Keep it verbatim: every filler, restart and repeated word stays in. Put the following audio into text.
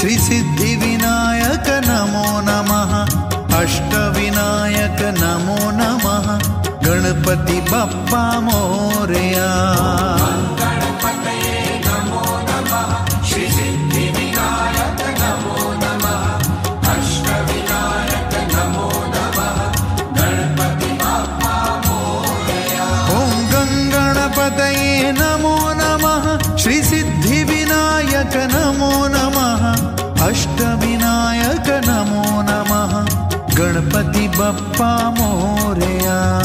श्रीसिद्धिविनायक नमो नमः अष्टविनायक नमो नमः गणपति बप्पा मोरया नमो नमः श्रीसिद्धिविनायक नमो नमः अष्टविनायक नमो नमः गणपति बप्पा मोरया।